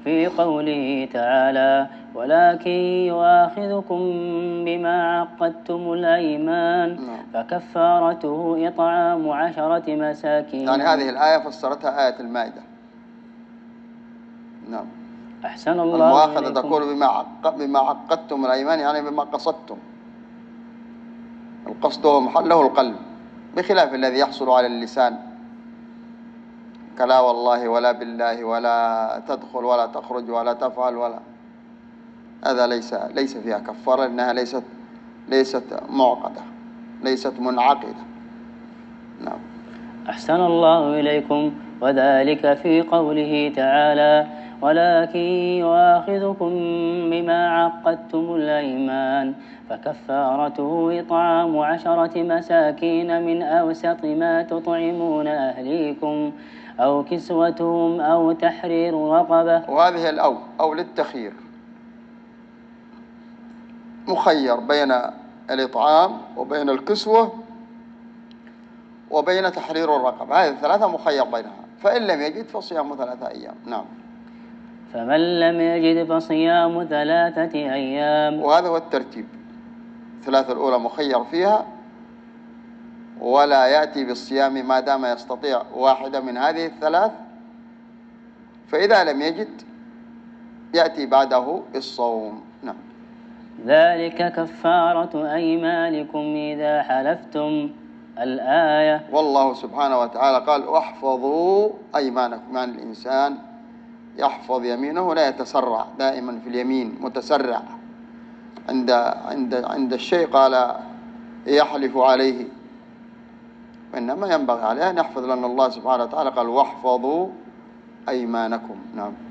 في قوله تعالى: ولكن يؤاخذكم بما عقدتم الأيمان فكفارته إطعام 10 مساكين. يعني هذه الآية فسرتها آية المائدة. نعم. أحسن الله المؤاخذة إليكم. تقول بما عقدتم الأيمان، يعني بما قصدتم. القصد هو محله القلب، بخلاف الذي يحصل على اللسان كلا والله ولا بالله ولا تدخل ولا تخرج ولا تفعل ولا، هذا ليس فيها كفارة، لأنها ليست معقدة، ليست منعقدة. نعم. أحسن الله إليكم. وذلك في قوله تعالى: ولكن يؤاخذكم بما عقدتم الأيمان فكفارته إطعام 10 مساكين من أوسط ما تطعمون أهليكم أو كسوتهم أو تحرير رقبة. وهذه أو للتخيير، مخير بين الإطعام وبين الكسوة وبين تحرير الرقبة، هذه الثلاثة مخير بينها، فإن لم يجد فصيام 3 أيام. نعم. فمن لم يجد فصيام 3 أيام. وهذا هو الترتيب، 3 الأولى مخير فيها، ولا يأتي بالصيام ما دام يستطيع واحدة من هذه ال3، فإذا لم يجد يأتي بعده الصوم. نعم. ذلك كفارة أيمانكم إذا حلفتم، الآية. والله سبحانه وتعالى قال: واحفظوا أيمانكم، يعني الإنسان يحفظ يمينه، لا يتسرع دائما في اليمين، متسرع عند الشيء قال يحلف عليه، وإنما ينبغي عليه أن يحفظ، لأن الله سبحانه وتعالى قال: واحفظوا أيمانكم. نعم.